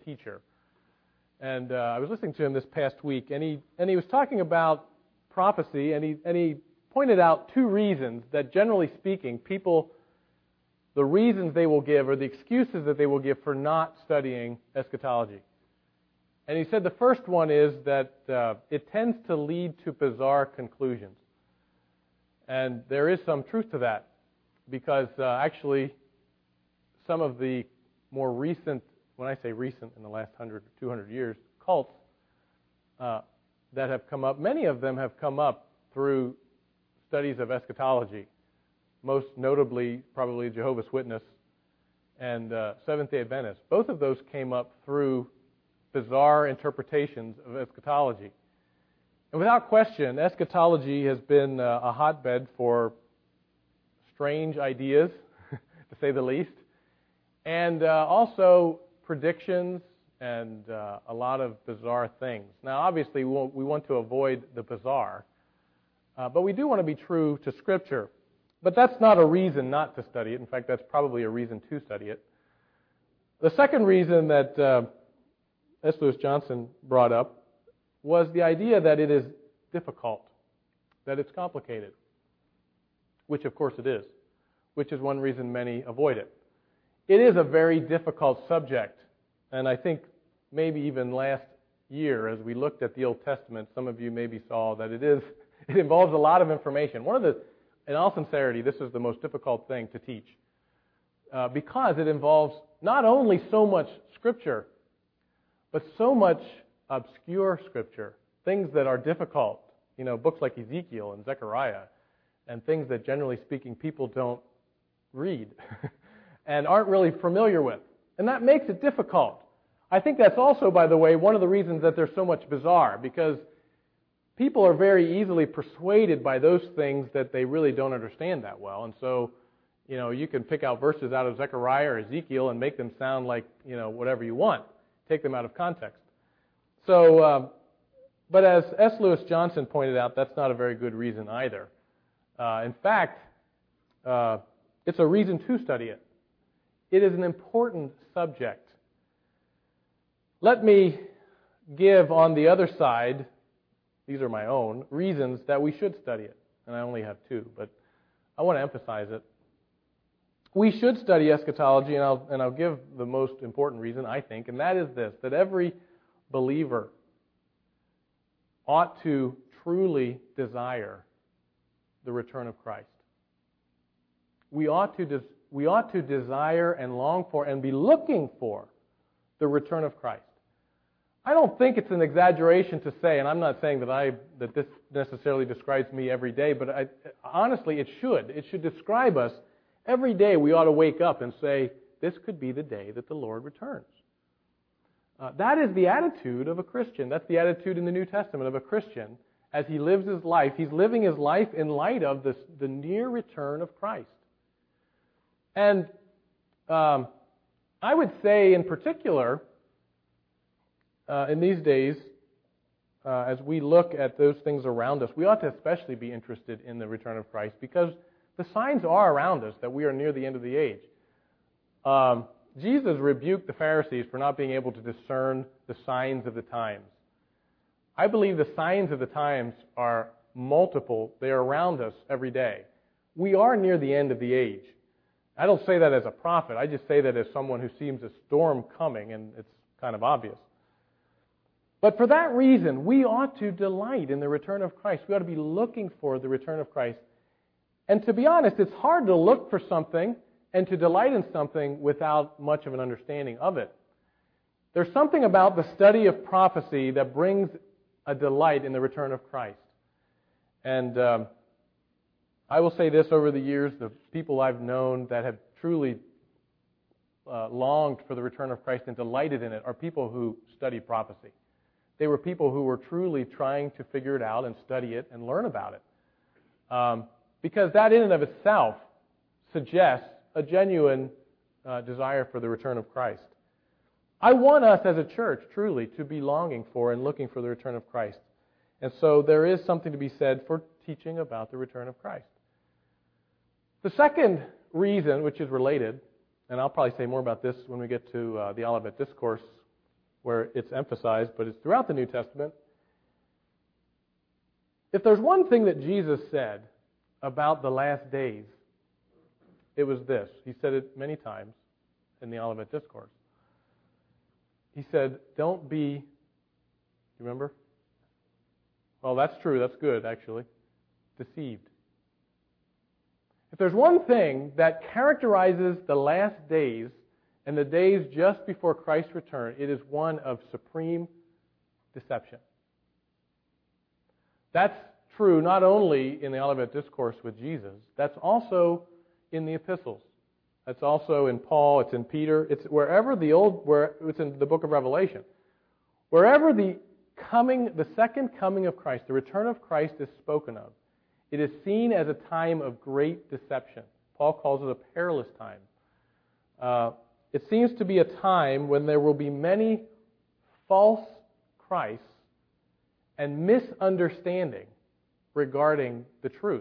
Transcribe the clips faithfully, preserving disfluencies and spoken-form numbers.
teacher. And uh, I was listening to him this past week, and he and he was talking about prophecy, and he and he pointed out two reasons that, generally speaking, people, the reasons they will give or the excuses that they will give for not studying eschatology. And he said the first one is that uh, it tends to lead to bizarre conclusions. And there is some truth to that, because uh, actually some of the more recent, when I say recent, in the last one hundred or two hundred years, cults uh, that have come up, many of them have come up through studies of eschatology, most notably probably Jehovah's Witness and uh, Seventh-day Adventists. Both of those came up through bizarre interpretations of eschatology. And without question, eschatology has been uh, a hotbed for strange ideas, to say the least, and uh, also predictions and uh, a lot of bizarre things. Now, obviously, we, won't, we want to avoid the bizarre, uh, but we do want to be true to Scripture. But that's not a reason not to study it. In fact, that's probably a reason to study it. The second reason that uh, S. Lewis Johnson brought up was the idea that it is difficult, that it's complicated, which of course it is, which is one reason many avoid it. It is a very difficult subject, and I think maybe even last year as we looked at the Old Testament, some of you maybe saw that it is it involves a lot of information. One of the, in all sincerity, this is the most difficult thing to teach uh, because it involves not only so much Scripture, but so much obscure Scripture, things that are difficult, you know, books like Ezekiel and Zechariah, and things that, generally speaking, people don't read and aren't really familiar with. And that makes it difficult. I think that's also, by the way, one of the reasons that there's so much bizarre, because people are very easily persuaded by those things that they really don't understand that well. And so, you know, you can pick out verses out of Zechariah or Ezekiel and make them sound like, you know, whatever you want. Take them out of context. So, uh, but as S. Lewis Johnson pointed out, that's not a very good reason either. Uh, in fact, uh, it's a reason to study it. It is an important subject. Let me give on the other side, these are my own, reasons that we should study it. And I only have two, but I want to emphasize it. We should study eschatology, and I'll, and I'll give the most important reason, I think, and that is this, that every believer ought to truly desire the return of Christ. We ought to des- we ought to desire and long for and be looking for the return of Christ. I don't think it's an exaggeration to say, and I'm not saying that I that this necessarily describes me every day, but I, honestly, it should. It should describe us. Every day we ought to wake up and say, this could be the day that the Lord returns. Uh, that is the attitude of a Christian. That's the attitude in the New Testament of a Christian. As he lives his life, he's living his life in light of this, the near return of Christ. And um, I would say in particular, uh, in these days, uh, as we look at those things around us, we ought to especially be interested in the return of Christ, because the signs are around us that we are near the end of the age. Um, Jesus rebuked the Pharisees for not being able to discern the signs of the times. I believe the signs of the times are multiple. They are around us every day. We are near the end of the age. I don't say that as a prophet. I just say that as someone who sees a storm coming, and it's kind of obvious. But for that reason, we ought to delight in the return of Christ. We ought to be looking for the return of Christ. And to be honest, it's hard to look for something and to delight in something without much of an understanding of it. There's something about the study of prophecy that brings a delight in the return of Christ. And um, I will say this, over the years, the people I've known that have truly uh, longed for the return of Christ and delighted in it are people who study prophecy. They were people who were truly trying to figure it out and study it and learn about it. Um, because that in and of itself suggests a genuine uh, desire for the return of Christ. I want us as a church, truly, to be longing for and looking for the return of Christ. And so there is something to be said for teaching about the return of Christ. The second reason, which is related, and I'll probably say more about this when we get to uh, the Olivet Discourse where it's emphasized, but it's throughout the New Testament. If there's one thing that Jesus said about the last days, it was this. He said it many times in the Olivet Discourse. He said, don't be, you remember? Well, that's true. That's good, actually. Deceived. If there's one thing that characterizes the last days and the days just before Christ's return, it is one of supreme deception. That's true not only in the Olivet Discourse with Jesus, that's also in the epistles. That's also in Paul, it's in Peter, it's wherever the old, where it's in the book of Revelation. Wherever the coming, the second coming of Christ, the return of Christ is spoken of, it is seen as a time of great deception. Paul calls it a perilous time. Uh, it seems to be a time when there will be many false Christs and misunderstanding regarding the truth.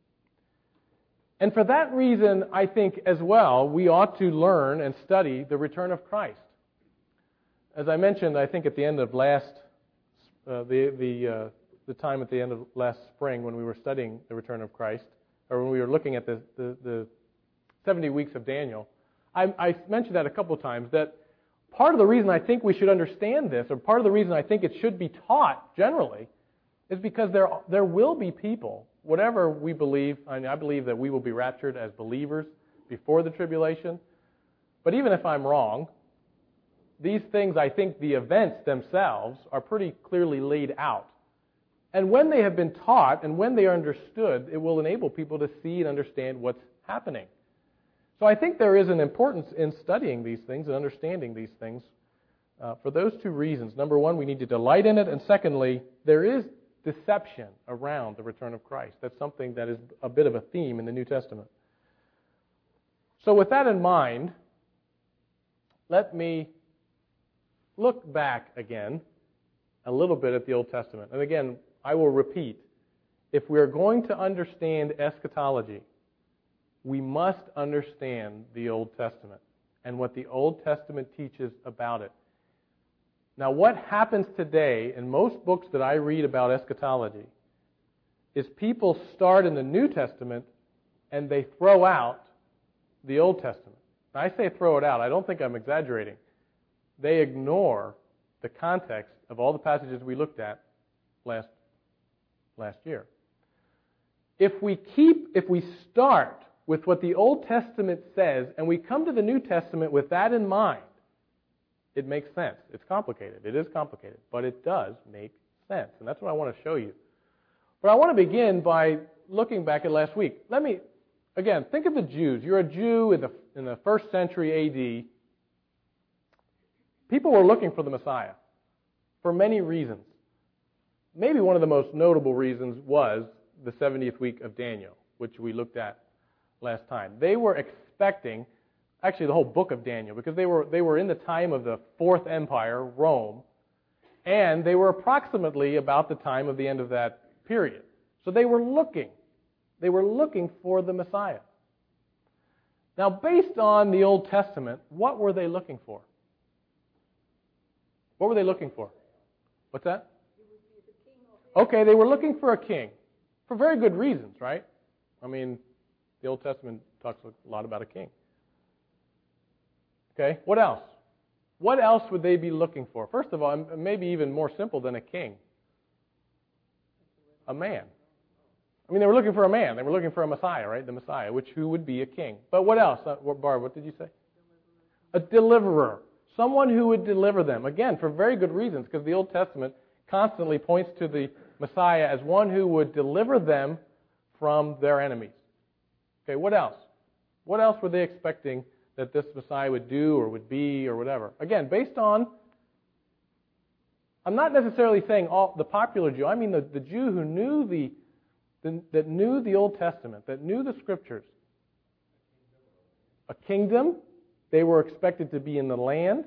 And for that reason, I think as well, we ought to learn and study the return of Christ. As I mentioned, I think at the end of last, uh, the the uh, the time at the end of last spring when we were studying the return of Christ, or when we were looking at the the, the seventy weeks of Daniel, I, I mentioned that a couple of times, that part of the reason I think we should understand this, or part of the reason I think it should be taught generally, is because there there will be people, whatever we believe, I, mean, I believe that we will be raptured as believers before the tribulation, but even if I'm wrong, these things, I think the events themselves are pretty clearly laid out. And when they have been taught and when they are understood, it will enable people to see and understand what's happening. So I think there is an importance in studying these things and understanding these things uh, for those two reasons. Number one, we need to delight in it, and secondly, there is deception around the return of Christ. That's something that is a bit of a theme in the New Testament. So with that in mind, let me look back again a little bit at the Old Testament. And again, I will repeat, if we are going to understand eschatology, we must understand the Old Testament and what the Old Testament teaches about it. Now, what happens today in most books that I read about eschatology is people start in the New Testament and they throw out the Old Testament. Now, I say throw it out. I don't think I'm exaggerating. They ignore the context of all the passages we looked at last, last year. If we keep, if we start with what the Old Testament says and we come to the New Testament with that in mind, it makes sense. It's complicated. It is complicated, but it does make sense. And that's what I want to show you. But I want to begin by looking back at last week. Let me, again, think of the Jews. You're a Jew in the, in the first century A D. People were looking for the Messiah for many reasons. Maybe one of the most notable reasons was the seventieth week of Daniel, which we looked at last time. They were expecting, actually the whole book of Daniel, because they were they were in the time of the Fourth Empire, Rome, and they were approximately about the time of the end of that period. So they were looking. They were looking for the Messiah. Now, based on the Old Testament, what were they looking for? What were they looking for? What's that? Okay, they were looking for a king. For very good reasons, right? I mean, the Old Testament talks a lot about a king. Okay, what else? What else would they be looking for? First of all, maybe even more simple than a king. A man. I mean, they were looking for a man. They were looking for a Messiah, right? The Messiah, which who would be a king. But what else? Uh, Barb, what did you say? A deliverer. Someone who would deliver them. Again, for very good reasons, because the Old Testament constantly points to the Messiah as one who would deliver them from their enemies. Okay, what else? What else were they expecting that this Messiah would do or would be or whatever? Again, based on, I'm not necessarily saying all the popular Jew. I mean the, the Jew who knew the, the that knew the Old Testament, that knew the Scriptures. A kingdom. They were expected to be in the land.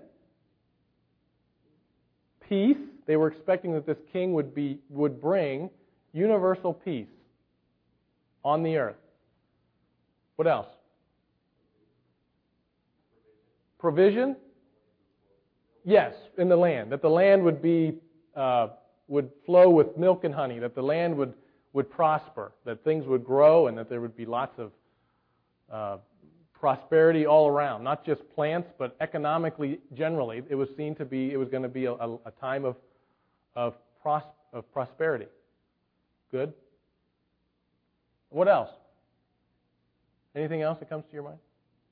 Peace. They were expecting that this king would be would bring universal peace on the earth. What else? Provision. Yes, in the land. That the land would be uh, would flow with milk and honey. That the land would would prosper. That things would grow, and that there would be lots of uh, prosperity all around. Not just plants, but economically, generally, it was seen to be. It was going to be a, a, a time of of, pros, of prosperity. Good. What else? Anything else that comes to your mind?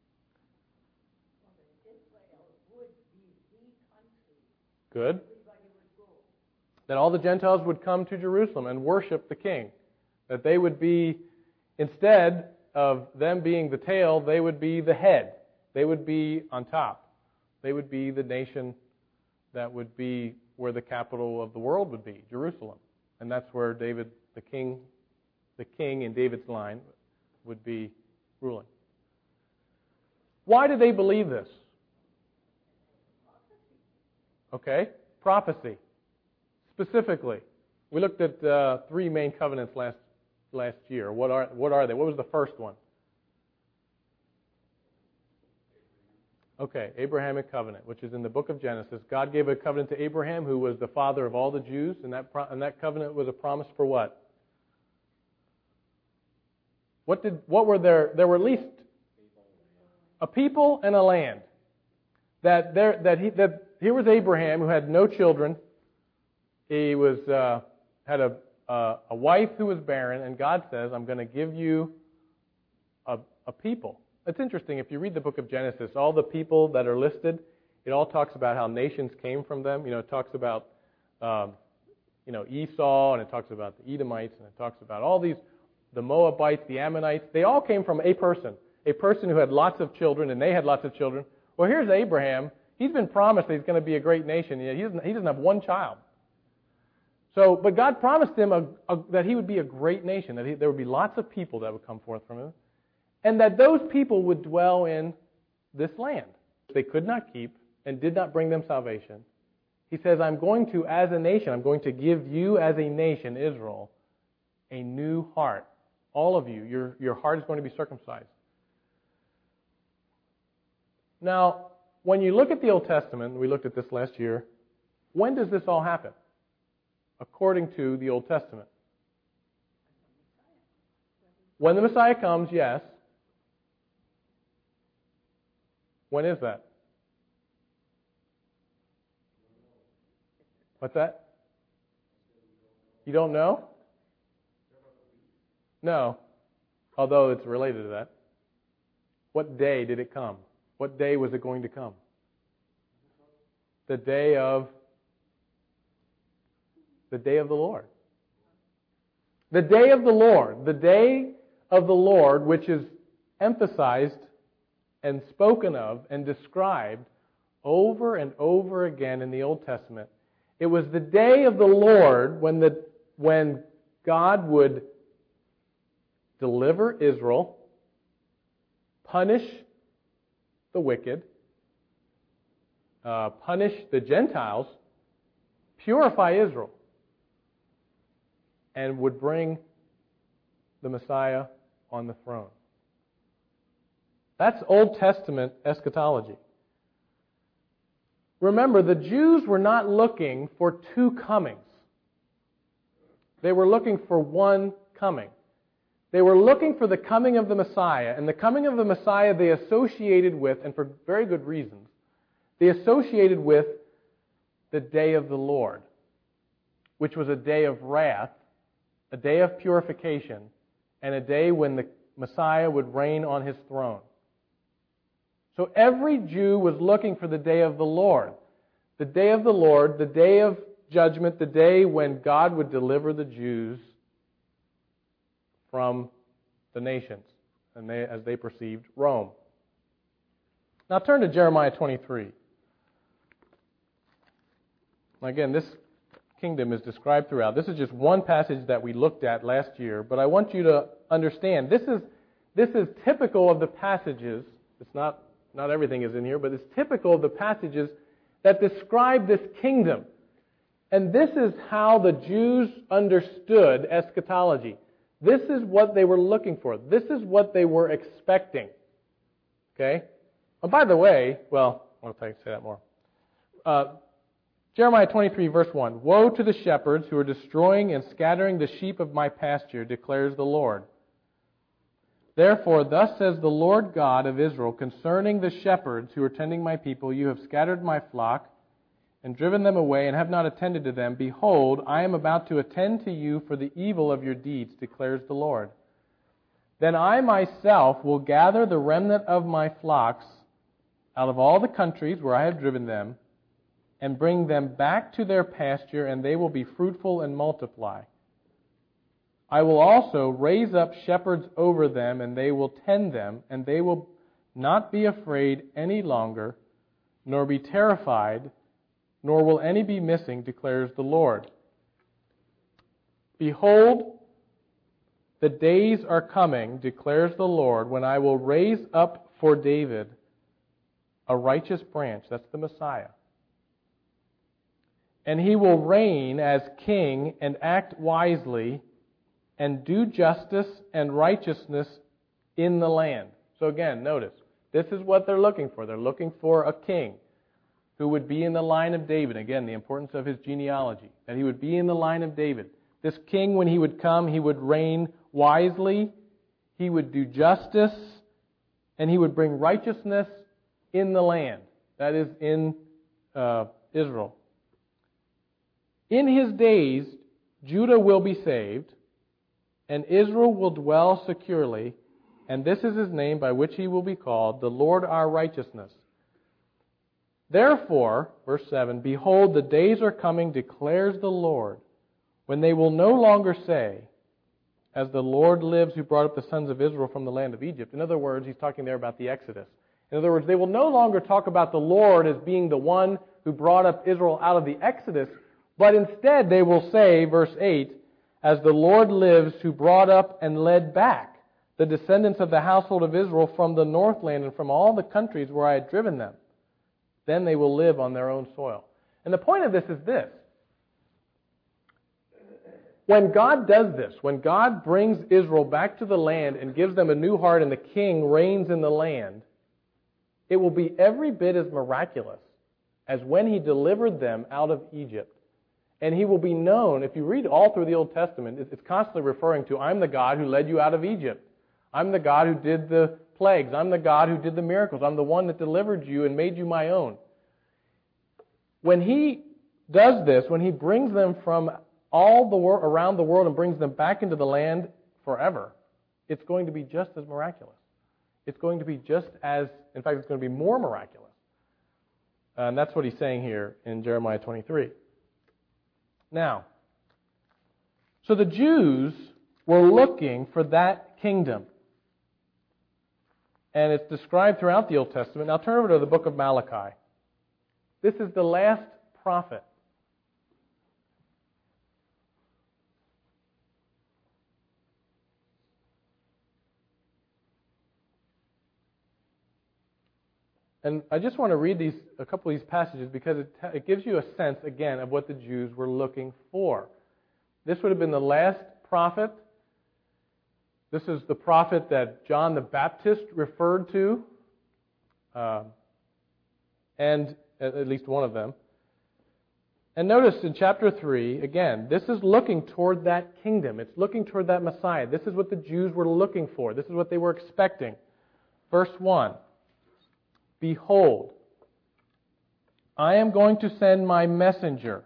Good. That all the Gentiles would come to Jerusalem and worship the King. That they would be, instead of them being the tail, they would be the head. They would be on top. They would be the nation that would be where the capital of the world would be, Jerusalem. And that's where David, the king, the king in David's line, would be ruling. Why did they believe this? Okay, prophecy. Specifically, we looked at uh, three main covenants last last year. What are what are they? What was the first one? Okay, Abrahamic covenant, which is in the book of Genesis. God gave a covenant to Abraham, who was the father of all the Jews, and that pro- and that covenant was a promise for what? What did what were there? There were at least a people and a land. That there that he that here was Abraham, who had no children. He was uh, had a uh, a wife who was barren, and God says, "I'm going to give you a, a people." It's interesting, if you read the book of Genesis, all the people that are listed, it all talks about how nations came from them. You know, it talks about um, you know Esau, and it talks about the Edomites, and it talks about all these, the Moabites, the Ammonites. They all came from a person, a person who had lots of children, and they had lots of children. Well, here's Abraham. He's been promised that he's going to be a great nation. He doesn't, he doesn't have one child. So, but God promised him a, a, that he would be a great nation, that he, there would be lots of people that would come forth from him, and that those people would dwell in this land. They could not keep and did not bring them salvation. He says, I'm going to, as a nation, I'm going to give you as a nation, Israel, a new heart. All of you, your, your heart is going to be circumcised. Now, when you look at the Old Testament, we looked at this last year, when does this all happen? According to the Old Testament. When the Messiah comes, yes. When is that? What's that? You don't know? No. Although it's related to that. What day did it come? What day was it going to come? The day of the day of the Lord. The day of the Lord. The day of the Lord, which is emphasized and spoken of and described over and over again in the Old Testament. It was the day of the Lord when the when God would deliver Israel, punish the wicked, uh, punish the Gentiles, purify Israel, and would bring the Messiah on the throne. That's Old Testament eschatology. Remember, the Jews were not looking for two comings. They were looking for one coming. They were looking for the coming of the Messiah, and the coming of the Messiah they associated with, and for very good reasons, they associated with the day of the Lord, which was a day of wrath, a day of purification, and a day when the Messiah would reign on his throne. So every Jew was looking for the day of the Lord. The day of the Lord, the day of judgment, the day when God would deliver the Jews from the nations, and they, as they perceived Rome. Now turn to Jeremiah twenty-three. Again, this kingdom is described throughout. This is just one passage that we looked at last year, but I want you to understand this is this is typical of the passages. It's not not everything is in here, but it's typical of the passages that describe this kingdom. And this is how the Jews understood eschatology. This is what they were looking for. This is what they were expecting. Okay? And by the way, well, I'll say that more. Uh, Jeremiah twenty-three, verse one. Woe to the shepherds who are destroying and scattering the sheep of my pasture, declares the Lord. Therefore, thus says the Lord God of Israel, concerning the shepherds who are tending my people, you have scattered my flock and driven them away and have not attended to them. Behold, I am about to attend to you for the evil of your deeds, declares the Lord. Then I myself will gather the remnant of my flocks out of all the countries where I have driven them, and bring them back to their pasture, and they will be fruitful and multiply. I will also raise up shepherds over them, and they will tend them, and they will not be afraid any longer, nor be terrified, nor will any be missing, declares the Lord. Behold, the days are coming, declares the Lord, when I will raise up for David a righteous branch. That's the Messiah. And he will reign as king and act wisely and do justice and righteousness in the land. So again, notice, this is what they're looking for. They're looking for a king who would be in the line of David. Again, the importance of his genealogy, that he would be in the line of David. This king, when he would come, he would reign wisely, he would do justice, and he would bring righteousness in the land. That is, in uh, Israel. In his days, Judah will be saved, and Israel will dwell securely, and this is his name by which he will be called, the Lord our righteousness. Therefore, verse seven, behold, the days are coming, declares the Lord, when they will no longer say, as the Lord lives who brought up the sons of Israel from the land of Egypt. In other words, he's talking there about the Exodus. In other words, they will no longer talk about the Lord as being the one who brought up Israel out of the Exodus, but instead they will say, verse eight, as the Lord lives who brought up and led back the descendants of the household of Israel from the northland and from all the countries where I had driven them. Then they will live on their own soil. And the point of this is this. When God does this, when God brings Israel back to the land and gives them a new heart and the king reigns in the land, it will be every bit as miraculous as when he delivered them out of Egypt. And he will be known, if you read all through the Old Testament, it's constantly referring to, I'm the God who led you out of Egypt. I'm the God who did the plagues. I'm the God who did the miracles. I'm the one that delivered you and made you my own. When he does this, when he brings them from all the world, around the world and brings them back into the land forever, it's going to be just as miraculous. It's going to be just as, in fact, it's going to be more miraculous. And that's what he's saying here in Jeremiah twenty-three. Now, so the Jews were looking for that kingdom. And it's described throughout the Old Testament. Now turn over to the book of Malachi. This is the last prophet. And I just want to read these a couple of these passages because it, it gives you a sense, again, of what the Jews were looking for. This would have been the last prophet. This is the prophet that John the Baptist referred to, uh, and at, at least one of them. And notice in chapter three, again, this is looking toward that kingdom. It's looking toward that Messiah. This is what the Jews were looking for. This is what they were expecting. Verse one. Behold, I am going to send my messenger,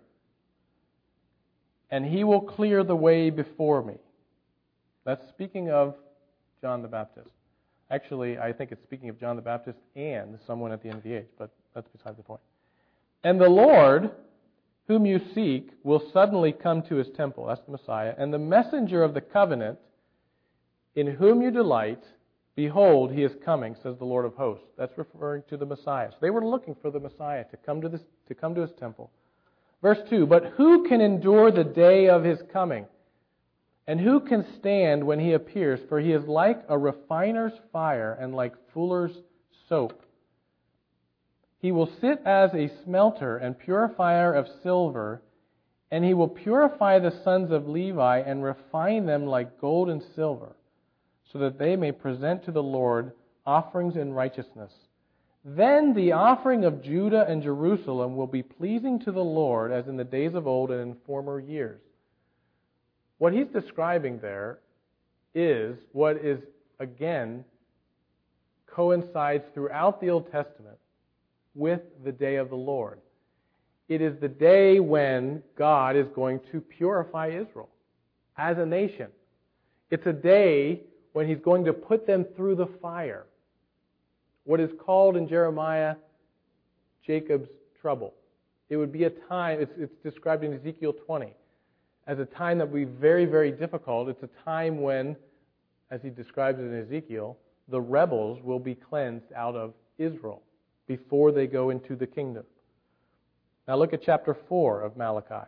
and he will clear the way before me. That's speaking of John the Baptist. Actually, I think it's speaking of John the Baptist and someone at the end of the age, but that's beside the point. And the Lord, whom you seek, will suddenly come to his temple. That's the Messiah. And the messenger of the covenant, in whom you delight, behold, he is coming, says the Lord of hosts. That's referring to the Messiah. So they were looking for the Messiah to come to this, to come to his temple. Verse two, but who can endure the day of his coming? And who can stand when he appears? For he is like a refiner's fire and like fuller's soap. He will sit as a smelter and purifier of silver, and he will purify the sons of Levi and refine them like gold and silver, so that they may present to the Lord offerings in righteousness. Then the offering of Judah and Jerusalem will be pleasing to the Lord as in the days of old and in former years. What he's describing there is what is, again, coincides throughout the Old Testament with the day of the Lord. It is the day when God is going to purify Israel as a nation. It's a day when he's going to put them through the fire. What is called in Jeremiah Jacob's trouble. It would be a time, it's, it's described in Ezekiel twenty, as a time that would be very, very difficult. It's a time when, as he describes it in Ezekiel, the rebels will be cleansed out of Israel before they go into the kingdom. Now look at chapter four of Malachi.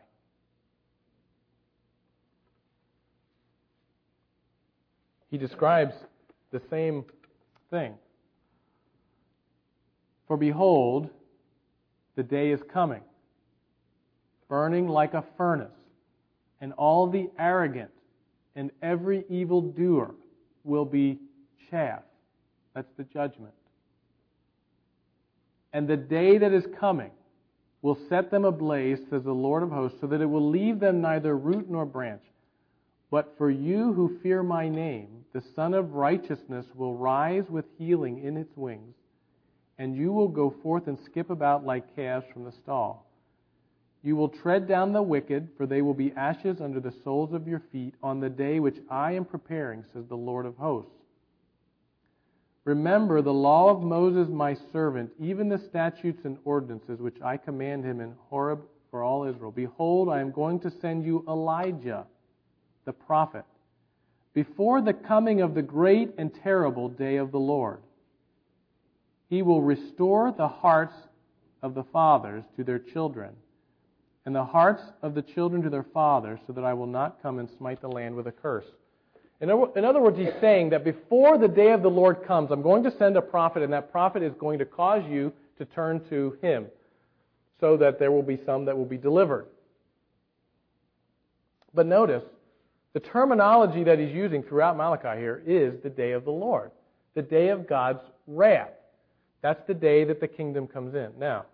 He describes the same thing. For behold, the day is coming, burning like a furnace, and all the arrogant and every evildoer will be chaff. That's the judgment. And the day that is coming will set them ablaze, says the Lord of hosts, so that it will leave them neither root nor branch. But for you who fear my name, the Son of Righteousness will rise with healing in its wings, and you will go forth and skip about like calves from the stall. You will tread down the wicked, for they will be ashes under the soles of your feet on the day which I am preparing, says the Lord of hosts. Remember the law of Moses my servant, even the statutes and ordinances which I command him in Horeb for all Israel. Behold, I am going to send you Elijah, the prophet, before the coming of the great and terrible day of the Lord. He will restore the hearts of the fathers to their children, and the hearts of the children to their fathers, so that I will not come and smite the land with a curse. In other words, he's saying that before the day of the Lord comes, I'm going to send a prophet, and that prophet is going to cause you to turn to him, so that there will be some that will be delivered. But notice, the terminology that he's using throughout Malachi here is the day of the Lord, the day of God's wrath. That's the day that the kingdom comes in. Now,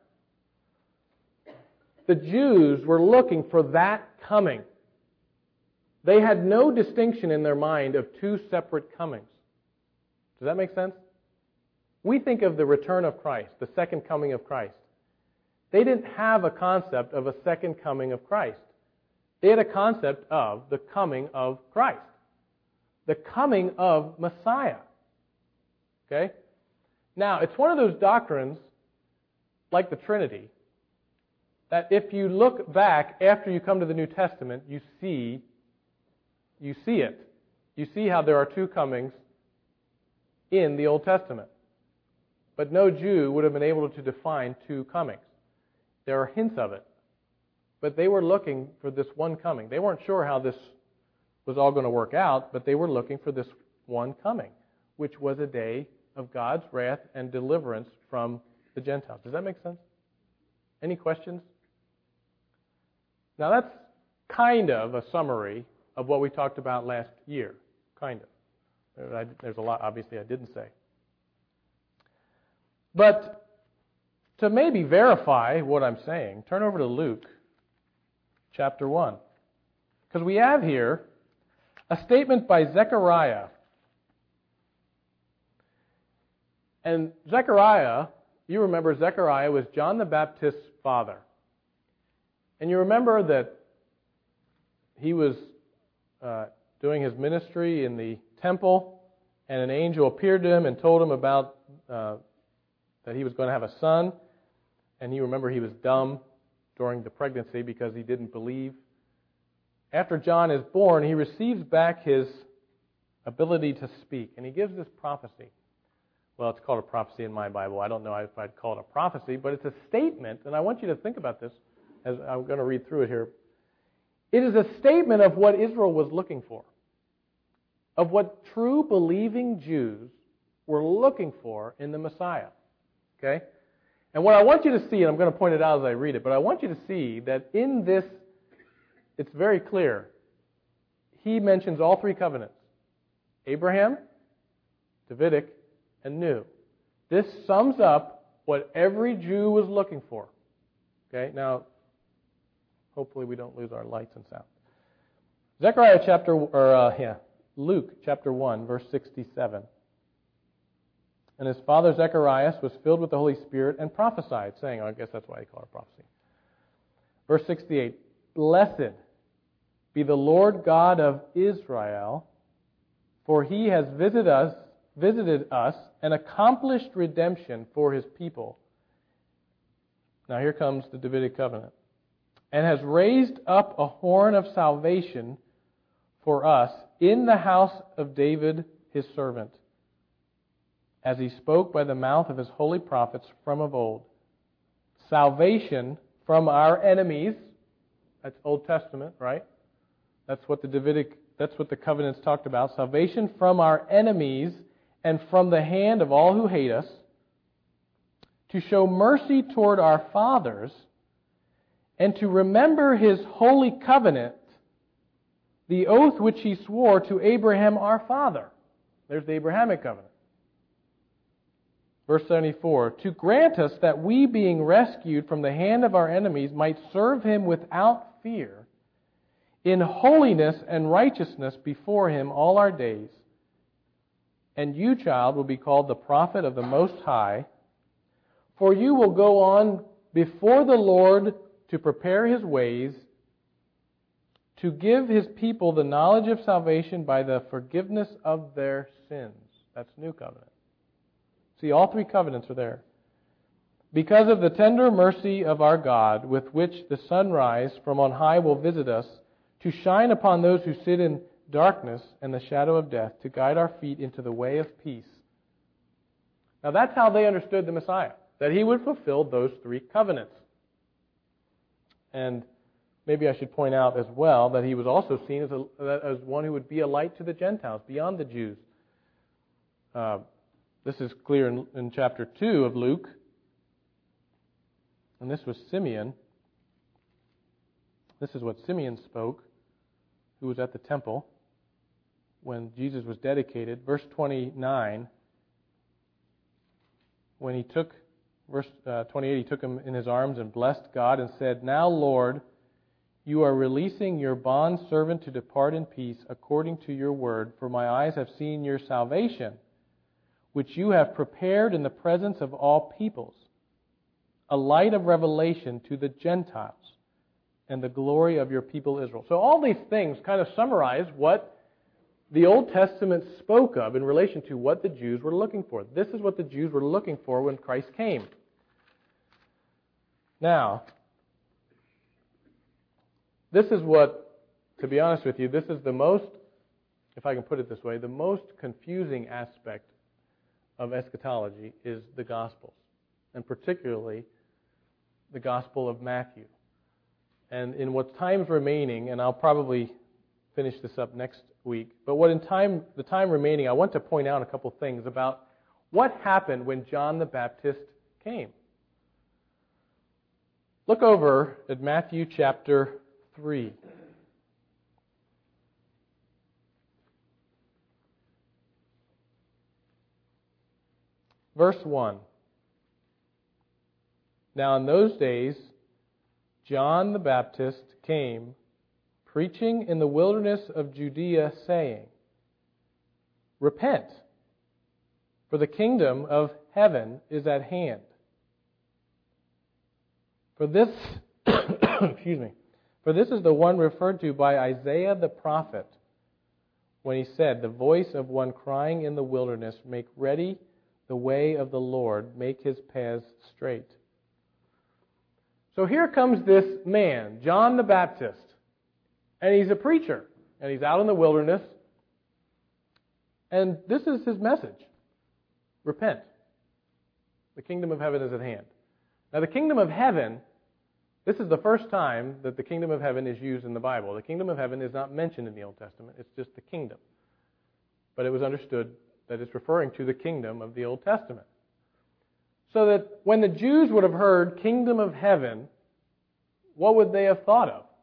the Jews were looking for that coming. They had no distinction in their mind of two separate comings. Does that make sense? We think of the return of Christ, the second coming of Christ. They didn't have a concept of a second coming of Christ. They had a concept of the coming of Christ, the coming of Messiah. Okay? Now, it's one of those doctrines, like the Trinity, that if you look back after you come to the New Testament, you see, you see it. You see how there are two comings in the Old Testament. But no Jew would have been able to define two comings. There are hints of it. But they were looking for this one coming. They weren't sure how this was all going to work out, but they were looking for this one coming, which was a day of God's wrath and deliverance from the Gentiles. Does that make sense? Any questions? Now that's kind of a summary of what we talked about last year. Kind of. There's a lot, obviously, I didn't say. But to maybe verify what I'm saying, turn over to Luke chapter one. Because we have here a statement by Zechariah. And Zechariah, you remember Zechariah was John the Baptist's father. And you remember that he was uh, doing his ministry in the temple, and an angel appeared to him and told him about uh, that he was going to have a son. And you remember he was dumb during the pregnancy because he didn't believe. After John is born, he receives back his ability to speak, and he gives this prophecy. Well, it's called a prophecy in my Bible. I don't know if I'd call it a prophecy, but it's a statement, and I want you to think about this as I'm going to read through it here. It is a statement of what Israel was looking for, of what true believing Jews were looking for in the Messiah. Okay? And what I want you to see, and I'm going to point it out as I read it, but I want you to see that in this, it's very clear. He mentions all three covenants: Abraham, Davidic, and new. This sums up what every Jew was looking for. Okay, now, hopefully we don't lose our lights and sound. Zechariah chapter, or uh, yeah, Luke chapter one, verse sixty-seven. And his father Zechariah was filled with the Holy Spirit and prophesied, saying, oh, I guess that's why he called it prophecy. Verse sixty-eight, blessed be the Lord God of Israel, for he has visited us, visited us and accomplished redemption for his people. Now here comes the Davidic covenant. And has raised up a horn of salvation for us in the house of David his servant, as he spoke by the mouth of his holy prophets from of old. Salvation from our enemies. That's Old Testament, right? That's what the Davidic, that's what the covenants talked about. Salvation from our enemies and from the hand of all who hate us, to show mercy toward our fathers, and to remember his holy covenant, the oath which he swore to Abraham our father. There's the Abrahamic covenant. Verse seventy-four, to grant us that we, being rescued from the hand of our enemies, might serve him without fear, in holiness and righteousness before him all our days. And you, child, will be called the prophet of the Most High, for you will go on before the Lord to prepare his ways, to give his people the knowledge of salvation by the forgiveness of their sins. That's New Covenant. See, all three covenants are there. Because of the tender mercy of our God, with which the sunrise from on high will visit us, to shine upon those who sit in darkness and the shadow of death, to guide our feet into the way of peace. Now that's how they understood the Messiah, that he would fulfill those three covenants. And maybe I should point out as well that he was also seen as, a, as one who would be a light to the Gentiles, beyond the Jews. Uh, this is clear in, in chapter two of Luke. And this was Simeon. This is what Simeon spoke, who was at the temple when Jesus was dedicated. Verse twenty-nine, when he took, verse uh, twenty-eight, he took him in his arms and blessed God and said, now, Lord, you are releasing your bondservant to depart in peace according to your word, for my eyes have seen your salvation, which you have prepared in the presence of all peoples, a light of revelation to the Gentiles, and the glory of your people Israel. So all these things kind of summarize what the Old Testament spoke of in relation to what the Jews were looking for. This is what the Jews were looking for when Christ came. Now, this is what, to be honest with you, this is the most, if I can put it this way, the most confusing aspect of eschatology is the Gospels, and particularly the Gospel of Matthew. And in what time's remaining, and I'll probably finish this up next week, but what in time the time remaining, I want to point out a couple things about what happened when John the Baptist came. Look over at Matthew chapter three. Verse one. Now in those days, John the Baptist came, preaching in the wilderness of Judea, saying, repent, for the kingdom of heaven is at hand. For this, excuse me, for this is the one referred to by Isaiah the prophet, when he said, the voice of one crying in the wilderness, make ready the way of the Lord, make his paths straight. So here comes this man, John the Baptist, and he's a preacher, and he's out in the wilderness, and this is his message. Repent. The kingdom of heaven is at hand. Now the kingdom of heaven, this is the first time that the kingdom of heaven is used in the Bible. The kingdom of heaven is not mentioned in the Old Testament, it's just the kingdom. But it was understood that it's referring to the kingdom of the Old Testament. So that when the Jews would have heard kingdom of heaven, what would they have thought of?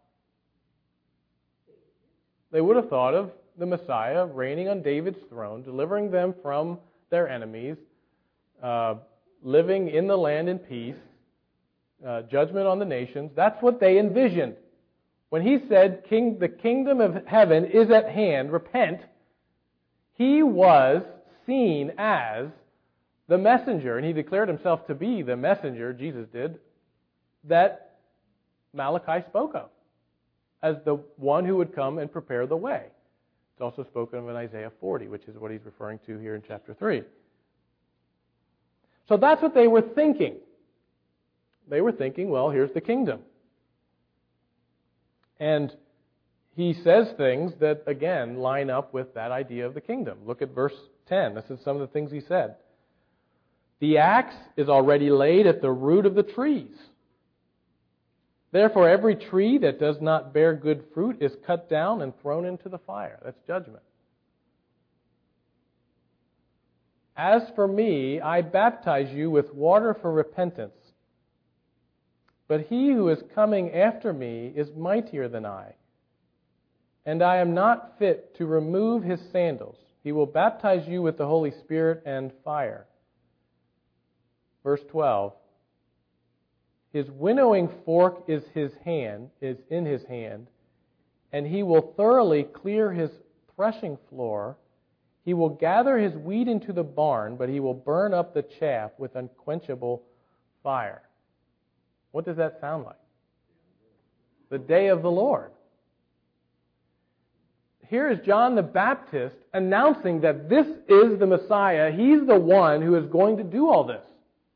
They would have thought of the Messiah reigning on David's throne, delivering them from their enemies, uh, living in the land in peace, uh, judgment on the nations. That's what they envisioned. When he said, King, the kingdom of heaven is at hand, repent, he was seen as the messenger, and he declared himself to be the messenger, Jesus did, that Malachi spoke of, as the one who would come and prepare the way. It's also spoken of in Isaiah forty, which is what he's referring to here in chapter three. So that's what they were thinking. They were thinking, well, here's the kingdom. And he says things that, again, line up with that idea of the kingdom. Look at verse ten. This is some of the things he said. The axe is already laid at the root of the trees. Therefore, every tree that does not bear good fruit is cut down and thrown into the fire. That's judgment. As for me, I baptize you with water for repentance. But he who is coming after me is mightier than I, and I am not fit to remove his sandals. He will baptize you with the Holy Spirit and fire. Verse twelve. His winnowing fork is his hand, is in his hand, and he will thoroughly clear his threshing floor. He will gather his wheat into the barn, but he will burn up the chaff with unquenchable fire. What does that sound like? The day of the Lord. Here is John the Baptist announcing that this is the Messiah. He's the one who is going to do all this.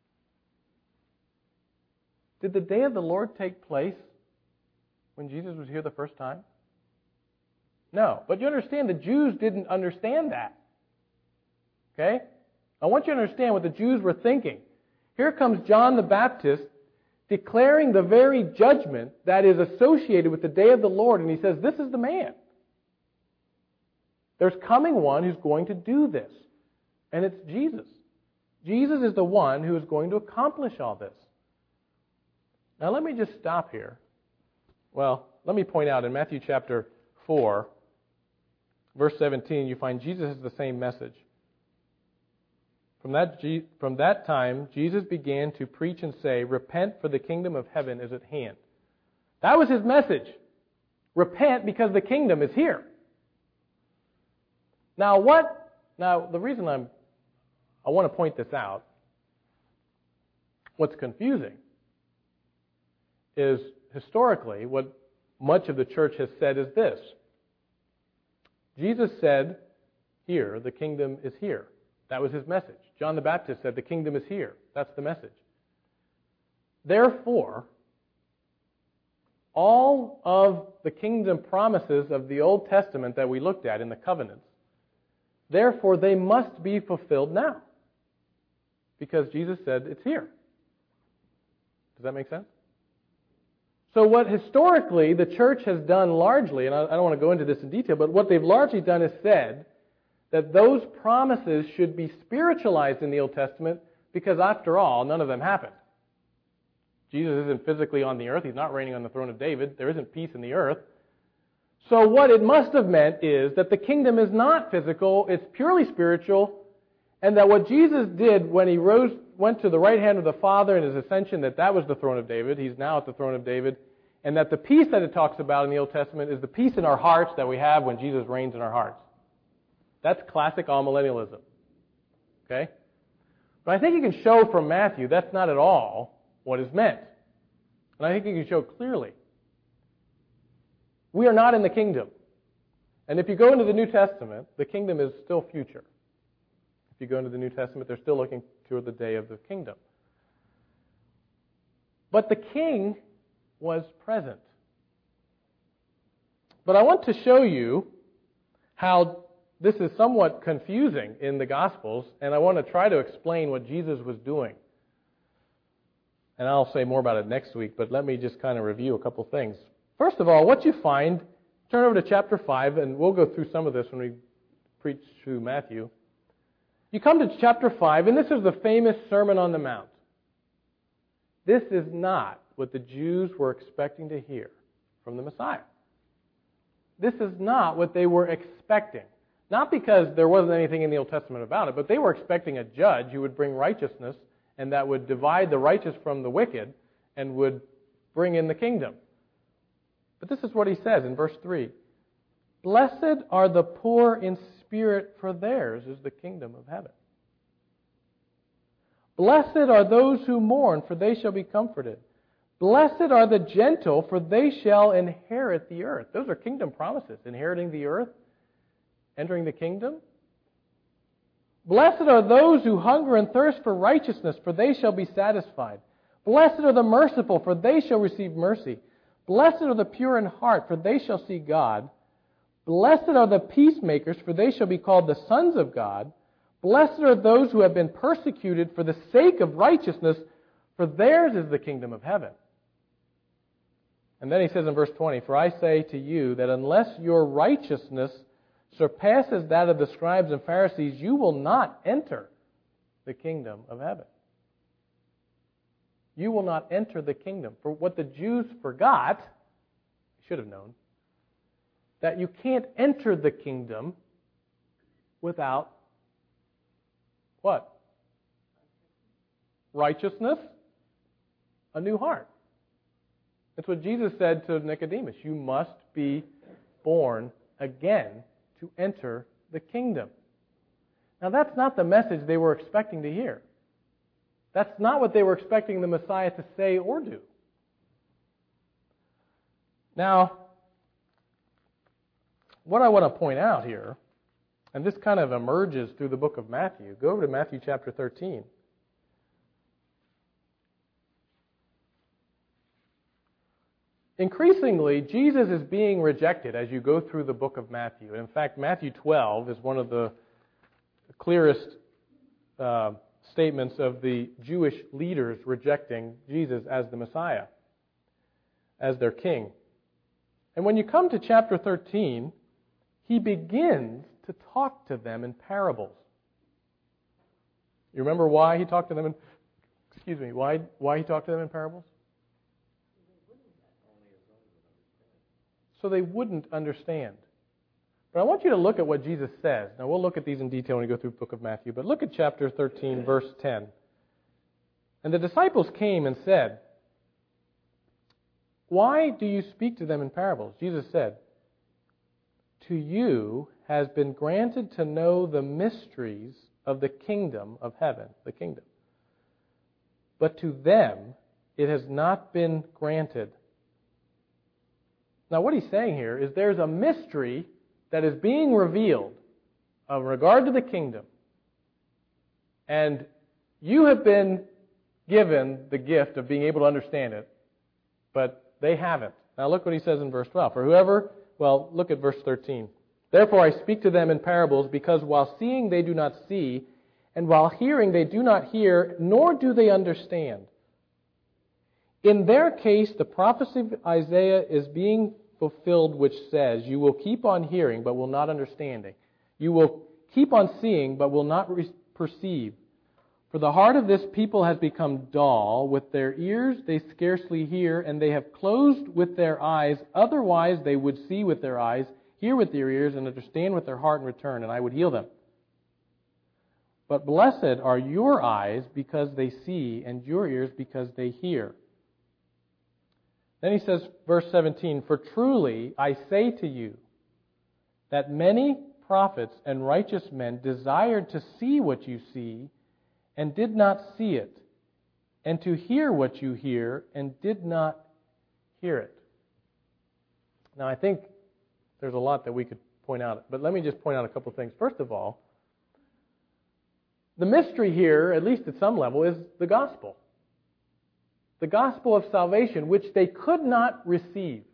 Did the day of the Lord take place when Jesus was here the first time? No. But you understand, the Jews didn't understand that. Okay? I want you to understand what the Jews were thinking. Here comes John the Baptist declaring the very judgment that is associated with the day of the Lord, and he says, this is the man. There's coming one who's going to do this, and it's Jesus. Jesus is the one who is going to accomplish all this. Now let me just stop here. Well, let me point out in Matthew chapter four, verse seventeen, you find Jesus has the same message. From that, from that time, Jesus began to preach and say, repent, for the kingdom of heaven is at hand. That was his message. Repent because the kingdom is here. Now what, now the reason I'm, I want to point this out, what's confusing is historically what much of the church has said is this. Jesus said here, the kingdom is here. That was his message. John the Baptist said, the kingdom is here. That's the message. Therefore, all of the kingdom promises of the Old Testament that we looked at in the covenants, therefore they must be fulfilled now. Because Jesus said it's here. Does that make sense? So what historically the church has done largely, and I don't want to go into this in detail, but what they've largely done is said that those promises should be spiritualized in the Old Testament because, after all, none of them happened. Jesus isn't physically on the earth. He's not reigning on the throne of David. There isn't peace in the earth. So what it must have meant is that the kingdom is not physical, it's purely spiritual, and that what Jesus did when he rose, went to the right hand of the Father in his ascension, that that was the throne of David. He's now at the throne of David. And that the peace that it talks about in the Old Testament is the peace in our hearts that we have when Jesus reigns in our hearts. That's classic amillennialism. Okay? But I think you can show from Matthew that's not at all what is meant. And I think you can show clearly. We are not in the kingdom. And if you go into the New Testament, the kingdom is still future. If you go into the New Testament, they're still looking toward the day of the kingdom. But the king was present. But I want to show you how this is somewhat confusing in the Gospels, and I want to try to explain what Jesus was doing. And I'll say more about it next week, but let me just kind of review a couple things. First of all, what you find, turn over to chapter five, and we'll go through some of this when we preach through Matthew. You come to chapter five, and this is the famous Sermon on the Mount. This is not what the Jews were expecting to hear from the Messiah. This is not what they were expecting. Not because there wasn't anything in the Old Testament about it, but they were expecting a judge who would bring righteousness and that would divide the righteous from the wicked and would bring in the kingdom. But this is what he says in verse three. Blessed are the poor in spirit, for theirs is the kingdom of heaven. Blessed are those who mourn, for they shall be comforted. Blessed are the gentle, for they shall inherit the earth. Those are kingdom promises, inheriting the earth, entering the kingdom. Blessed are those who hunger and thirst for righteousness, for they shall be satisfied. Blessed are the merciful, for they shall receive mercy. Blessed are the pure in heart, for they shall see God. Blessed are the peacemakers, for they shall be called the sons of God. Blessed are those who have been persecuted for the sake of righteousness, for theirs is the kingdom of heaven. And then he says in verse twenty, For I say to you that unless your righteousness surpasses that of the scribes and Pharisees, you will not enter the kingdom of heaven. You will not enter the kingdom. For what the Jews forgot, should have known, that you can't enter the kingdom without what? Righteousness, a new heart. That's what Jesus said to Nicodemus. You must be born again to enter the kingdom. Now that's not the message they were expecting to hear. That's not what they were expecting the Messiah to say or do. Now, what I want to point out here, and this kind of emerges through the book of Matthew. Go over to Matthew chapter thirteen. Increasingly, Jesus is being rejected as you go through the book of Matthew. And in fact, Matthew twelve is one of the clearest uh, statements of the Jewish leaders rejecting Jesus as the Messiah, as their king. And when you come to chapter thirteen, he begins to talk to them in parables. You remember why he talked to them in, excuse me, why, why he talked to them in parables? So they wouldn't understand. But I want you to look at what Jesus says. Now, we'll look at these in detail when we go through the book of Matthew, but look at chapter thirteen, verse ten. And the disciples came and said, Why do you speak to them in parables? Jesus said, To you has been granted to know the mysteries of the kingdom of heaven, the kingdom. But to them it has not been granted. Now what he's saying here is there's a mystery that is being revealed in regard to the kingdom. And you have been given the gift of being able to understand it, but they haven't. Now look what he says in verse twelve. For whoever, well, look at verse thirteen. Therefore I speak to them in parables, because while seeing they do not see, and while hearing they do not hear, nor do they understand. In their case, the prophecy of Isaiah is being fulfilled, which says, You will keep on hearing, but will not understanding. You will keep on seeing, but will not re- perceive. For the heart of this people has become dull. With their ears they scarcely hear, and they have closed with their eyes. Otherwise they would see with their eyes, hear with their ears, and understand with their heart in return, and I would heal them. But blessed are your eyes because they see, and your ears because they hear. Then he says, verse seventeen, For truly I say to you that many prophets and righteous men desired to see what you see and did not see it, and to hear what you hear and did not hear it. Now I think there's a lot that we could point out, but let me just point out a couple of things. First of all, the mystery here, at least at some level, is the gospel. The gospel of salvation, which they could not receive.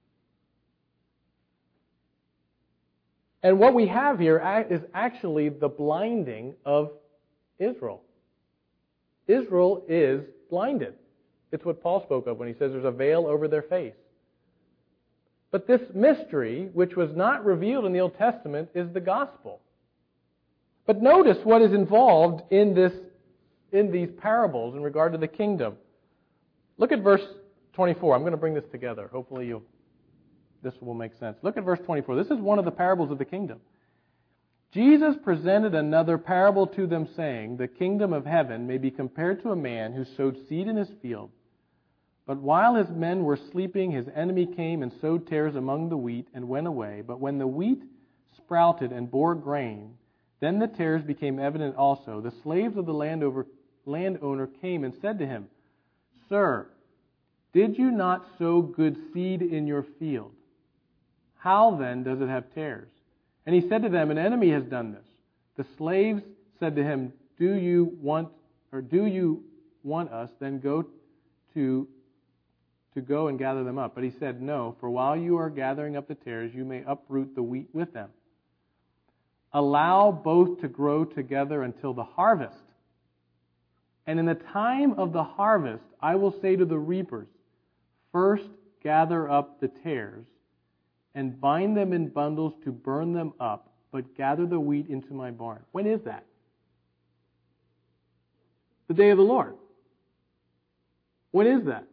And what we have here is actually the blinding of Israel. Israel is blinded. It's what Paul spoke of when he says there's a veil over their face. But this mystery, which was not revealed in the Old Testament, is the gospel. But notice what is involved in this, in these parables in regard to the kingdom. Look at verse twenty-four. I'm going to bring this together. Hopefully you'll, this will make sense. Look at verse twenty-four. This is one of the parables of the kingdom. Jesus presented another parable to them, saying, the kingdom of heaven may be compared to a man who sowed seed in his field. But while his men were sleeping, his enemy came and sowed tares among the wheat and went away. But when the wheat sprouted and bore grain, then the tares became evident also. The slaves of the landowner, landowner came and said to him, Sir, did you not sow good seed in your field? How then does it have tares? And he said to them, An enemy has done this. The slaves said to him, Do you want, or do you want us then go to to go and gather them up? But he said, No, for while you are gathering up the tares, you may uproot the wheat with them. Allow both to grow together until the harvest. And in the time of the harvest, I will say to the reapers, First gather up the tares, and bind them in bundles to burn them up, but gather the wheat into my barn. When is that? The day of the Lord. When is that?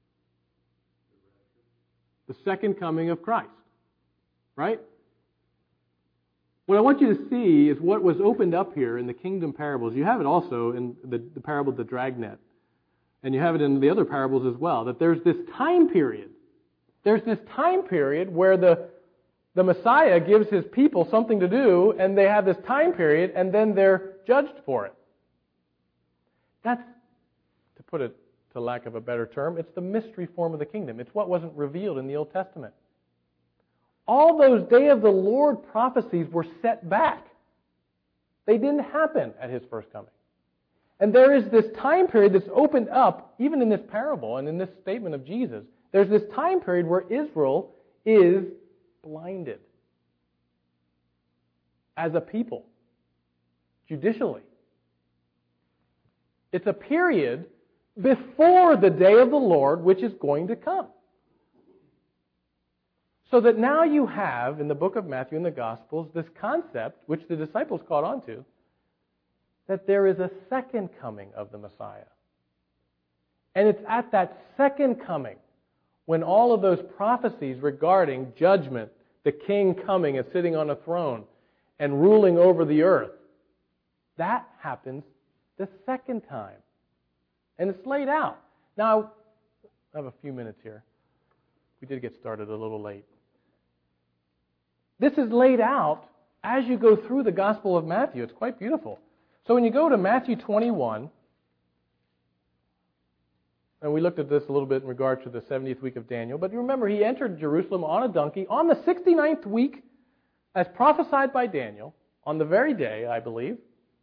The second coming of Christ. Right? What I want you to see is what was opened up here in the kingdom parables. You have it also in the, the parable of the dragnet. And you have it in the other parables as well, that there's this time period. There's this time period where the, the Messiah gives his people something to do, and they have this time period, and then they're judged for it. That's, to put it to lack of a better term, it's the mystery form of the kingdom. It's what wasn't revealed in the Old Testament. All those day of the Lord prophecies were set back. They didn't happen at his first coming. And there is this time period that's opened up, even in this parable and in this statement of Jesus. There's this time period where Israel is blinded as a people, judicially. It's a period before the day of the Lord, which is going to come. So that now you have, in the book of Matthew and the Gospels, this concept, which the disciples caught on to, that there is a second coming of the Messiah. And it's at that second coming when all of those prophecies regarding judgment, the king coming and sitting on a throne and ruling over the earth, that happens the second time. And it's laid out. Now, I have a few minutes here. We did get started a little late. This is laid out as you go through the Gospel of Matthew. It's quite beautiful. So when you go to Matthew twenty-one, and we looked at this a little bit in regard to the seventieth week of Daniel, but you remember he entered Jerusalem on a donkey on the sixty-ninth week, as prophesied by Daniel, on the very day, I believe.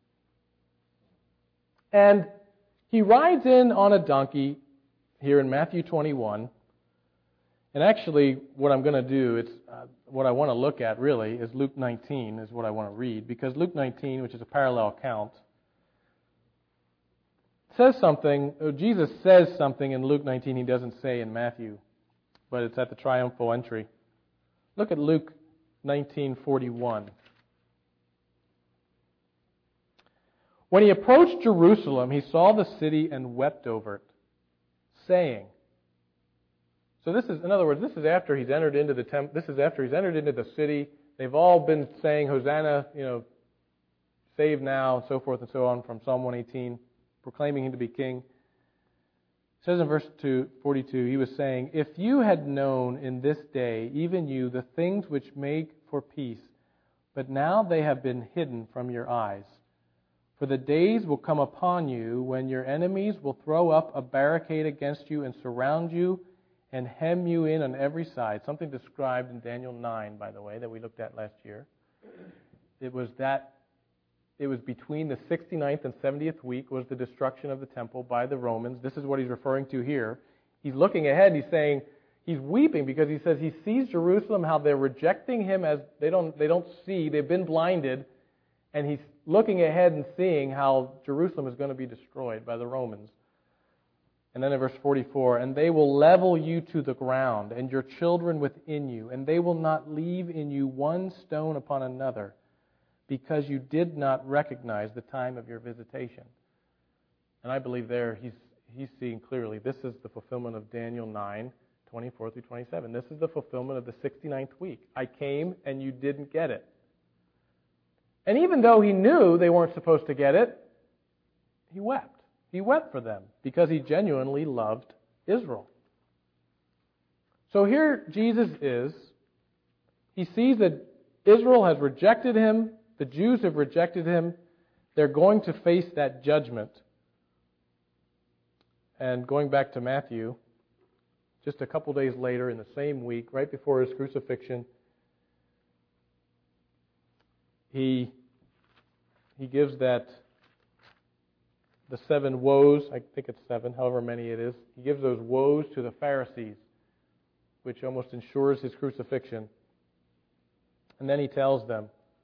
And he rides in on a donkey here in Matthew twenty-one. And actually, what I'm going to do, it's uh, what I want to look at really is Luke nineteen is what I want to read, because Luke nineteen, which is a parallel account, says something. Jesus says something in Luke nineteen he doesn't say in Matthew, but it's at the triumphal entry. Look at Luke nineteen forty-one. When he approached Jerusalem, he saw the city and wept over it, saying. So this is, in other words, this is after he's entered into the temp- This is after he's entered into the city. They've all been saying, Hosanna, you know, save now, and so forth and so on, from Psalm one eighteen, proclaiming him to be king. It says in verse forty-two, he was saying, If you had known in this day, even you, the things which make for peace, but now they have been hidden from your eyes. For the days will come upon you when your enemies will throw up a barricade against you and surround you and hem you in on every side. Something described in Daniel nine, by the way, that we looked at last year. It was that, it was between the sixty-ninth and seventieth week was the destruction of the temple by the Romans. This is what he's referring to here. He's looking ahead and he's saying, he's weeping because he says he sees Jerusalem, how they're rejecting him as they don't, they don't see, they've been blinded, and he's looking ahead and seeing how Jerusalem is going to be destroyed by the Romans. And then in verse forty-four, and they will level you to the ground, and your children within you, and they will not leave in you one stone upon another, because you did not recognize the time of your visitation. And I believe there he's he's seeing clearly this is the fulfillment of Daniel nine, twenty-four through twenty-seven. This is the fulfillment of the sixty-ninth week. I came and you didn't get it. And even though he knew they weren't supposed to get it, he wept. He wept for them because he genuinely loved Israel. So here Jesus is. He sees that Israel has rejected him. The Jews have rejected him. They're going to face that judgment. And going back to Matthew, just a couple days later in the same week, right before his crucifixion, he he gives that the seven woes, I think it's seven, however many it is. He gives those woes to the Pharisees, which almost ensures his crucifixion. And then he tells them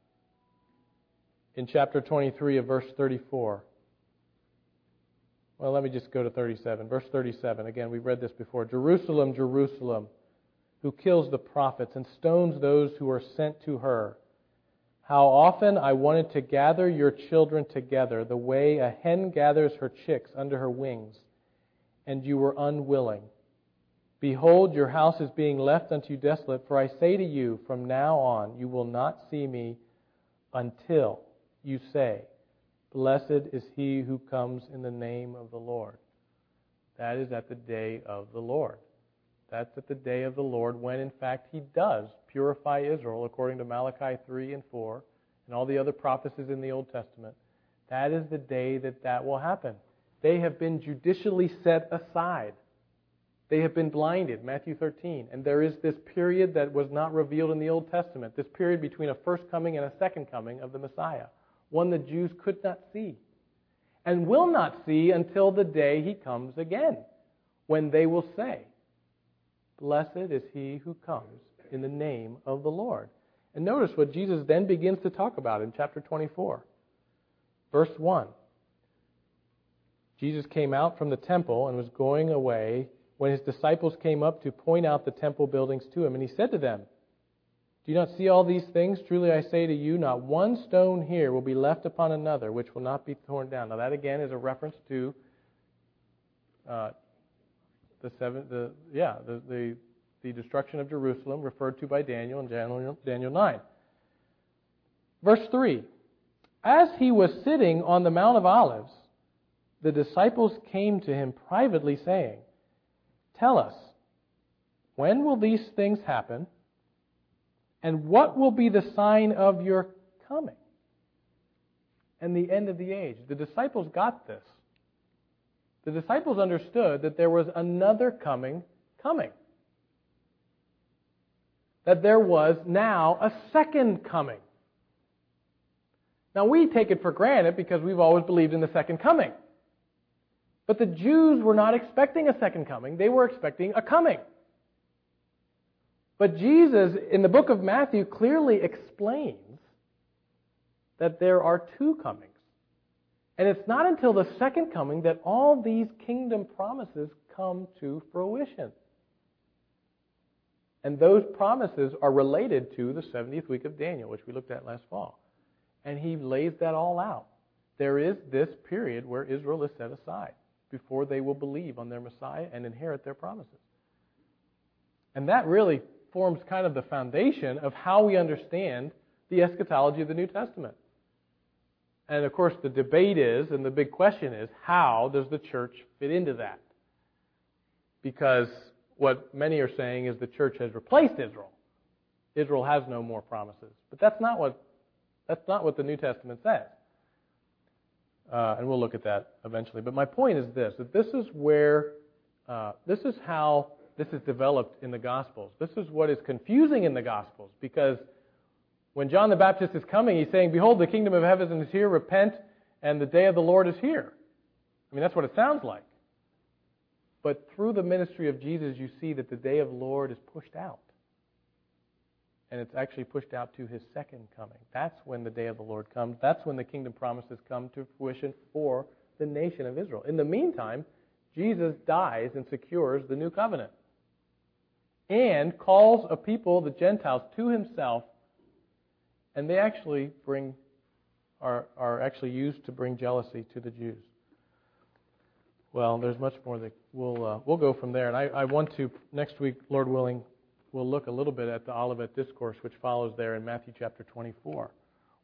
in chapter twenty-three of verse thirty-four. Well, let me just go to thirty-seven. Verse thirty-seven. Again, we've read this before. Jerusalem, Jerusalem, who kills the prophets and stones those who are sent to her. How often I wanted to gather your children together the way a hen gathers her chicks under her wings, and you were unwilling. Behold, your house is being left unto you desolate, for I say to you, from now on you will not see me until you say, Blessed is he who comes in the name of the Lord. That is at the day of the Lord. That's at the day of the Lord when, in fact, he does purify Israel according to Malachi three and four and all the other prophecies in the Old Testament. That is the day that that will happen. They have been judicially set aside. They have been blinded, Matthew thirteen. And there is this period that was not revealed in the Old Testament, this period between a first coming and a second coming of the Messiah, one the Jews could not see and will not see until the day he comes again, when they will say, Blessed is he who comes in the name of the Lord. And notice what Jesus then begins to talk about in chapter twenty-four. Verse one. Jesus came out from the temple and was going away when his disciples came up to point out the temple buildings to him. And he said to them, Do you not see all these things? Truly I say to you, not one stone here will be left upon another, which will not be torn down. Now that again is a reference to uh, the seven, the yeah, the, the the destruction of Jerusalem, referred to by Daniel in Daniel, Daniel nine. Verse three. As he was sitting on the Mount of Olives, the disciples came to him privately, saying, Tell us, when will these things happen? And what will be the sign of your coming and the end of the age? The disciples got this. The disciples understood that there was another coming coming. That there was now a second coming. Now we take it for granted because we've always believed in the second coming. But the Jews were not expecting a second coming. They were expecting a coming. But Jesus, in the book of Matthew, clearly explains that there are two comings. And it's not until the second coming that all these kingdom promises come to fruition. And those promises are related to the seventieth week of Daniel, which we looked at last fall. And he lays that all out. There is this period where Israel is set aside before they will believe on their Messiah and inherit their promises. And that really forms kind of the foundation of how we understand the eschatology of the New Testament. And of course the debate is, and the big question is, how does the church fit into that? Because what many are saying is the church has replaced Israel. Israel has no more promises. But that's not what that's not what the New Testament says. Uh, and we'll look at that eventually. But my point is this, that this is where, uh, this is how this is developed in the Gospels. This is what is confusing in the Gospels, because when John the Baptist is coming, he's saying, Behold, the kingdom of heaven is here, repent, and the day of the Lord is here. I mean, that's what it sounds like. But through the ministry of Jesus, you see that the day of the Lord is pushed out. And it's actually pushed out to his second coming. That's when the day of the Lord comes. That's when the kingdom promises come to fruition for the nation of Israel. In the meantime, Jesus dies and secures the new covenant and calls a people, the Gentiles, to himself, and they actually bring are are actually used to bring jealousy to the Jews. Well, there's much more that we'll uh, we'll go from there, and I, I want to next week, Lord willing, we'll look a little bit at the Olivet Discourse, which follows there in Matthew chapter twenty-four,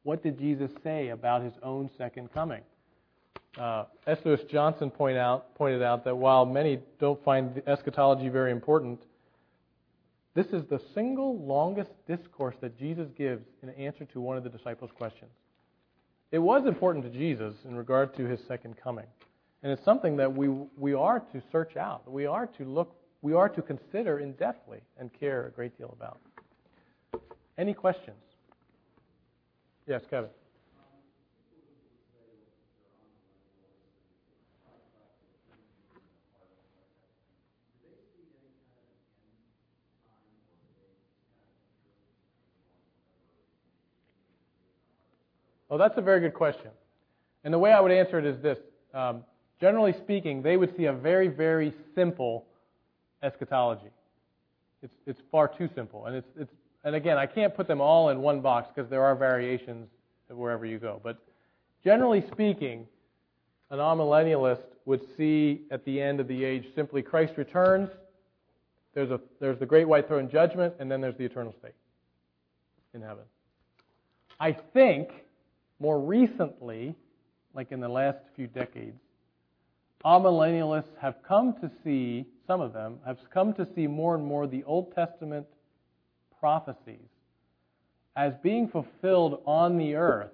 What did Jesus say about his own second coming? Uh, S. Lewis Johnson point out, pointed out that while many don't find eschatology very important, this is the single longest discourse that Jesus gives in answer to one of the disciples' questions. It was important to Jesus in regard to his second coming. And it's something that we we are to search out. We are to look, we are to consider in-depthly and care a great deal about. Any questions? Yes, Kevin. Well, that's a very good question. And the way I would answer it is this. Um, generally speaking, they would see a very, very simple eschatology. It's it's far too simple. And it's it's and again, I can't put them all in one box because there are variations wherever you go. But generally speaking, an amillennialist would see at the end of the age simply Christ returns, there's a there's the great white throne judgment, and then there's the eternal state in heaven. I think more recently, like in the last few decades, amillennialists have come to see, some of them, have come to see more and more the Old Testament prophecies as being fulfilled on the earth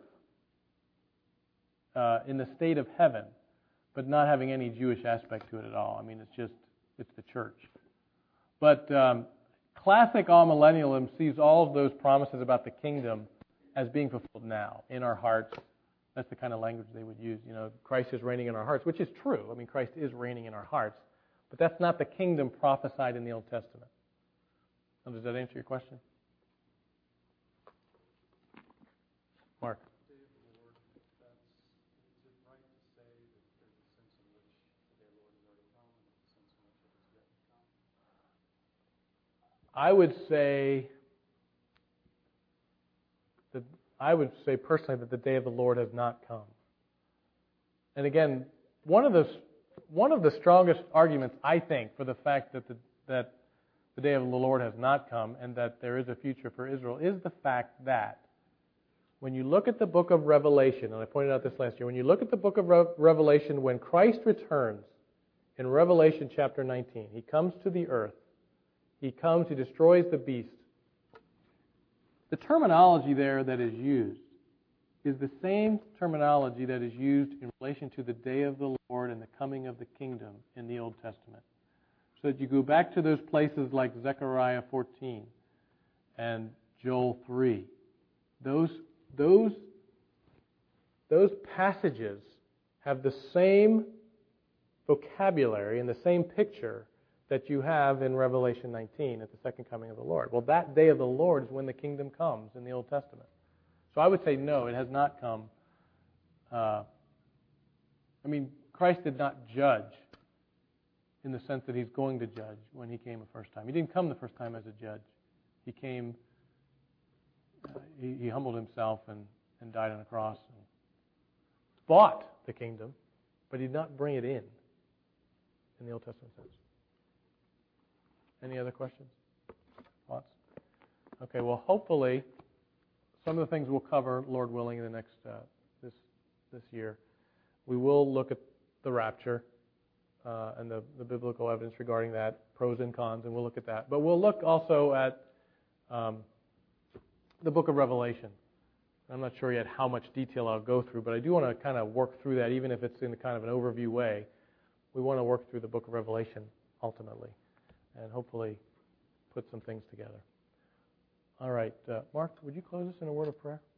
uh, in the state of heaven, but not having any Jewish aspect to it at all. I mean, it's just, it's the church. But um, classic amillennialism sees all of those promises about the kingdom as being fulfilled now in our hearts. That's the kind of language they would use. You know, Christ is reigning in our hearts, which is true. I mean, Christ is reigning in our hearts. But that's not the kingdom prophesied in the Old Testament. Now, does that answer your question? Mark? I would say that I would say personally that the day of the Lord has not come. And again, one of the one of the strongest arguments I think for the fact that the that the day of the Lord has not come and that there is a future for Israel is the fact that when you look at the book of Revelation, and I pointed out this last year, when you look at the book of Re- Revelation, when Christ returns in Revelation chapter nineteen, he comes to the earth. He comes, he destroys the beast. The terminology there that is used is the same terminology that is used in relation to the day of the Lord and the coming of the kingdom in the Old Testament. So that you go back to those places like Zechariah fourteen and Joel three. Those, those, those passages have the same vocabulary and the same picture that you have in Revelation nineteen at the second coming of the Lord. Well, that day of the Lord is when the kingdom comes in the Old Testament. So I would say no, it has not come. Uh, I mean, Christ did not judge in the sense that he's going to judge when he came the first time. He didn't come the first time as a judge. He came, uh, he, he humbled himself and, and died on a cross and bought the kingdom, but he did not bring it in in the Old Testament sense. Any other questions? Thoughts? Okay, well, hopefully some of the things we'll cover, Lord willing, in the next uh, this this year. We will look at the rapture uh, and the, the biblical evidence regarding that, pros and cons, and we'll look at that. But we'll look also at um, the book of Revelation. I'm not sure yet how much detail I'll go through, but I do want to kind of work through that, even if it's in kind of an overview way. We want to work through the book of Revelation ultimately, and hopefully put some things together. All right, uh, Mark, would you close us in a word of prayer?